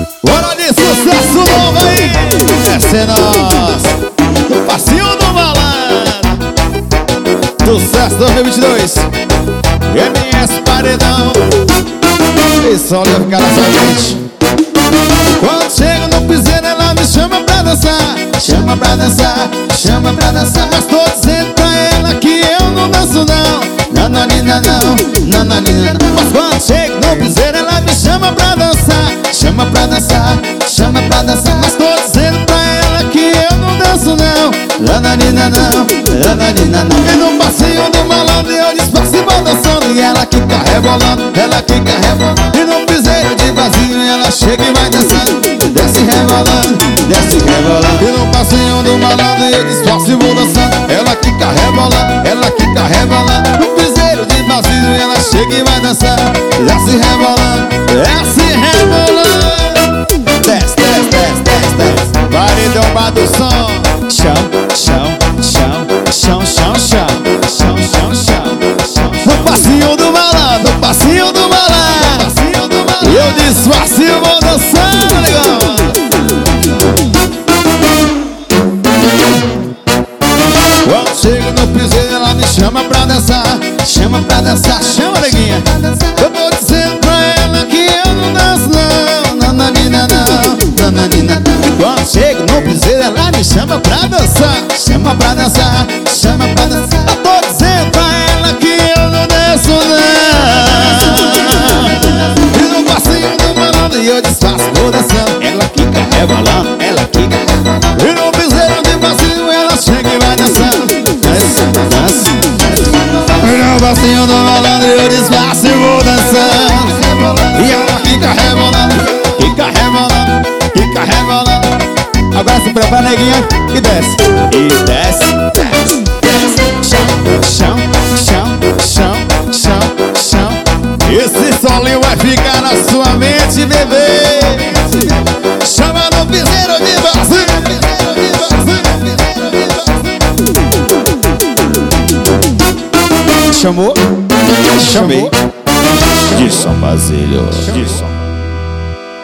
Hora de sucesso novo aí. Essa é nossa, do passinho do malandro. Sucesso 2022, MS Paredão. Esse olha ficar na sua mente. Quando chego no piseiro ela me chama pra dançar. Chama pra dançar, chama pra dançar. Mas tô dizendo pra ela que eu não danço não. Nananina não, nananina não. Mas quando chego no piseiro ela me chama pra dançar. Chama pra dançar, chama pra dançar. Mas tô dizendo pra ela que eu não danço não. Nananina não, nananina não. E no passinho do malandro eu disfarço e vou dançando. E ela quica rebolando, ela quica rebolando. E no piseiro de vazio ela chega e vai dançando. Desce rebolando, desce rebolando. E no passinho do malandro eu disfarço e vou dançando. Ela quica rebolando, ela quica rebolando. No piseiro de vazio ela chega e vai dançando. Desce rebolando, desce rebolando. Desce, desce, desce, desce, desce. Paredão do som. Chão, chão, chão, chão, chão, chão, chão, chão, chão. No passinho do malandro, no passinho do malandro. E eu disfarço e vou dançando, legal. Quando chego no piseiro ela me chama pra dançar. Chama pra dançar, chama, neguinha. Eu tô dizendo pra ela que eu não danço não. Nananina não, nananina não. E quando chego no piseiro ela me chama pra dançar. Chama pra dançar, chama pra dançar. Eu tô dizendo pra ela que eu não danço não. E no passinho do malandro eu disfarço, vou dançando. Ela quica rebolando, ela quica rebolando. E no piseiro de passinho ela chega e vai dançando. Dança, dança, dança. E no passinho do malandro eu disfarço e vou dançando. E ela fica rebolando, fica rebolando, fica rebolando. Agora se prepara, neguinha, e desce. E desce, desce, desce. Chão, chão, chão, chão, chão, chão. Esse solinho vai ficar na sua mente, bebê. Chama no piseiro de vazio. Chamou? Chamei. De São Basílio.